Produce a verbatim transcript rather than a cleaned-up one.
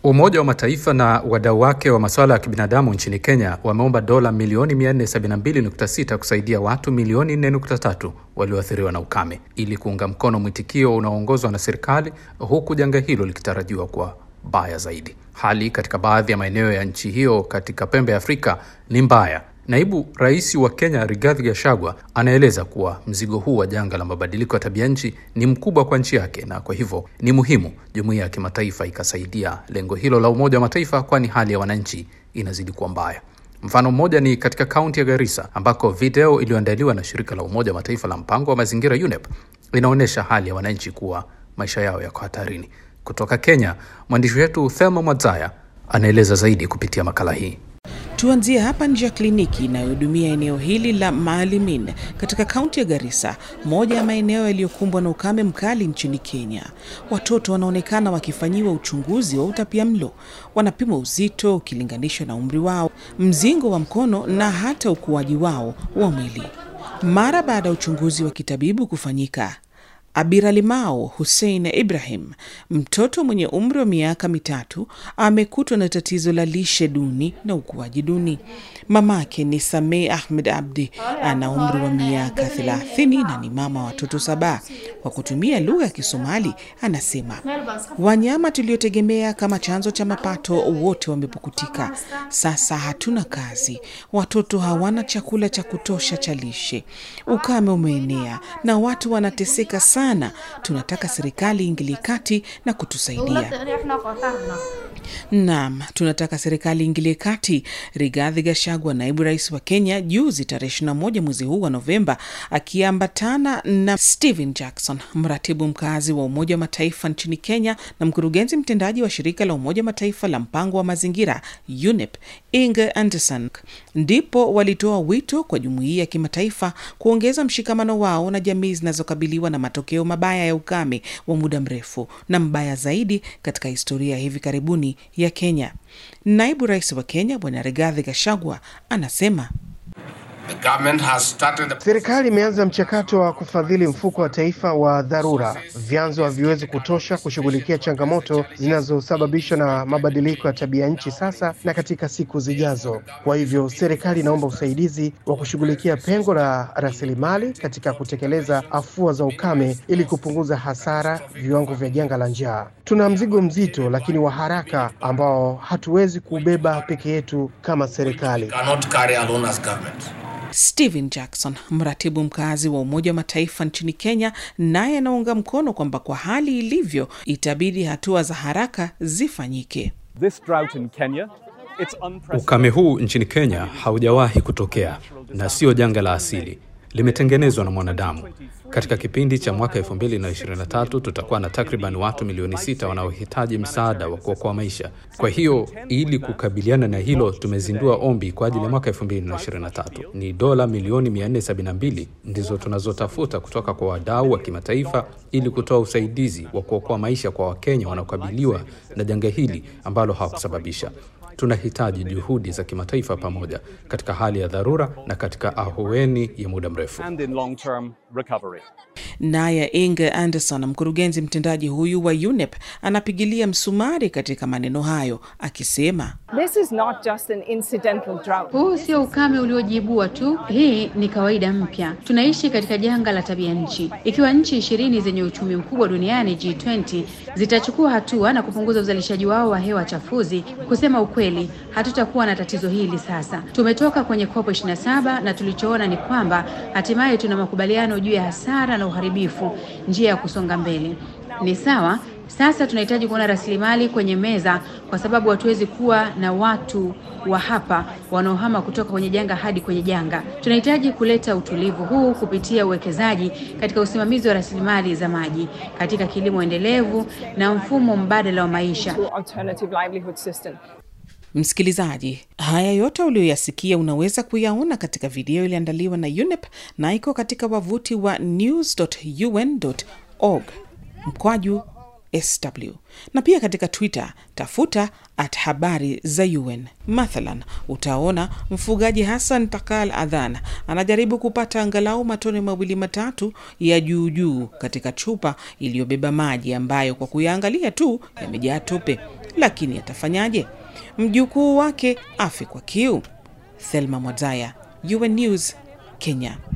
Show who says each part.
Speaker 1: Umoja wa Mataifa na wadau wake wa masuala ya kibinadamu nchini Kenya wameomba dola milioni mia nne sabini na mbili nukta sita kusaidia watu milioni nne nukta tatu walioathiriwa na ukame ili kuunga mkono mwitikio unaoongozwa na serikali, huku janga hilo likitarajiwa kuwa baya zaidi. Hali katika baadhi ya maeneo ya nchi hiyo katika pembe ya Afrika ni mbaya. Naibu Rais wa Kenya Rigathi Gachagua anaeleza kuwa mzigo huu wa janga la mabadiliko ya tabia nchi ni mkubwa kwa nchi yake, na kwa hivyo ni muhimu jumuiya ya kimataifa ikasaidia lengo hilo la Umoja wa Mataifa, kwani hali ya wananchi inazidi kuwa mbaya. Mfano mmoja ni katika kaunti ya Garissa ambako video iliyoandaliwa na shirika la Umoja wa Mataifa la mpango wa mazingira U N E P inaonyesha hali ya wananchi kuwa maisha yao yako hatarini. Kutoka Kenya, mwandishi wetu Thelma Mwadzaya anaeleza zaidi kupitia makala hii.
Speaker 2: Tuanzie hapa nje ya kliniki inayohudumia eneo hili la Maalimin katika kaunti ya Garissa, moja ya maeneo yaliyokumbwa na ukame mkali nchini Kenya. Watoto wanaonekana wakifanyiwa uchunguzi wa utapiamlo, wanapimwa uzito ukilinganishwa na umri wao, mzingo wa mkono na hata ukuaji wao wa mwili. Mara baada ya uchunguzi wa kitabibu kufanyika, Abiralimao Hussein Ibrahim, mtoto mwenye umri wa miaka mitatu, amekutwa na tatizo la lishe duni na ukuaji duni. Mamake ni Sameh Ahmed Abdi, ana umri wa miaka thelathini na ni mama wa watoto saba. Kwa kutumia lugha ya Kisomali anasema, wanyama tuliotegemea kama chanzo cha mapato wote wamepukutika. Sasa hatuna kazi, watoto hawana chakula cha kutosha cha lishe, ukame umeenea na watu wanateseka sana. Tunataka serikali iingilie kati na kutusaidia. Naam, tunataka serikali iingilie kati. Rigathi Gachagua, naibu rais wa Kenya, juzi tarehe ishirini na moja mwezi huu wa Novemba, akiambatana na Stephen Jackson, mratibu mkazi wa Umoja wa Mataifa nchini Kenya na mkurugenzi mtendaji wa shirika la Umoja wa Mataifa la mpango wa mazingira U N E P, Inger Anderson, ndipo walitoa wito kwa jumuiya ya kimataifa kuongeza mshikamano wao na jamii zinazokabiliwa na matokeo mabaya ya ukame wa muda mrefu na mbaya zaidi katika historia hivi karibuni ya Kenya. Naibu rais wa Kenya Bwana Rigathi Gachagua anasema,
Speaker 3: serikali imeanza mchakato wa kufadhili mfuko wa taifa wa dharura. Vyanzo haviwezi kutosha kushughulikia changamoto zinazosababishwa na mabadiliko ya tabia nchi sasa na katika siku zijazo. Kwa hivyo serikali inaomba usaidizi wa kushughulikia pengo la rasilimali katika kutekeleza afua za ukame ili kupunguza hasara viwango vya janga la njaa. Tuna mzigo mzito lakini wa haraka ambao hatuwezi kubeba peke yetu kama serikali.
Speaker 2: Stephen Jackson, mratibu mkazi wa Umoja wa Mataifa nchini Kenya, naye anaunga mkono kwamba kwa hali ilivyo itabidi hatua za haraka zifanyike.
Speaker 1: Ukame huu nchini Kenya haujawahi kutokea na sio janga la asili, limetengenezwa na mwanadamu. Katika kipindi cha mwaka elfu mbili na ishirini na tatu tutakuwa na takriban watu milioni sita wanaohitaji msaada wa kuokoa maisha. Kwa hiyo ili kukabiliana na hilo, tumezindua ombi kwa ajili ya mwaka elfu mbili na ishirini na tatu. Ni dola milioni mia nne sabini na mbili ndizo tunazotafuta kutoka kwa wadau wa kimataifa ili kutoa usaidizi wa kuokoa maisha kwa Wakenya wanaokabiliwa na janga hili ambalo hawakusababisha. Tunahitaji juhudi za kimataifa pamoja katika hali ya dharura na katika ahueni ya muda mrefu.
Speaker 2: Naye Inger Anderson, mkurugenzi mtendaji huyu wa U N E P, anapigilia msumari katika maneno hayo akisema,
Speaker 4: This is not just an incidental drought.
Speaker 5: Huu sio ukame uliojibua tu, hii ni kawaida mpya. Tunaishi katika janga la tabia nchi. Ikiwa nchi ishirini zenye uchumi mkubwa duniani G twenty zitachukua hatua na kupunguza uzalishaji wao wa hewa chafuzi, kusema ukweli, hatutakuwa na tatizo hili sasa. Tumetoka kwenye COP ishirini na saba na tulichoona ni kwamba hatimaye tuna makubaliano juu ya hasara na uharibifu, njia ya kusonga mbele. Ni sawa, sasa tunahitaji kuona rasilimali kwenye meza, kwa sababu hatuwezi kuwa na watu wa hapa wanaohama kutoka kwenye janga hadi kwenye janga. Tunahitaji kuleta utulivu huu kupitia uwekezaji katika usimamizi wa rasilimali za maji, katika kilimo endelevu na mfumo mbadala wa maisha.
Speaker 2: Msikilizaji, haya yote uliyoyasikia unaweza kuyaona katika video iliandaliwa na U N E P na iko katika wavuti wa news dot u n dot org mkwaju S W. Na pia katika Twitter tafuta at habari za U N. Mathalan, utaona mfugaji Hassan Takal Adhan anajaribu kupata angalau matone mawili matatu ya juu juu katika chupa iliyobeba maji ambayo kwa kuyaangalia tu yamejaa tope. Lakini atafanyaje? Mjukuu wake afe kwa kiu? Thelma Mwadzaya, U N News, Kenya.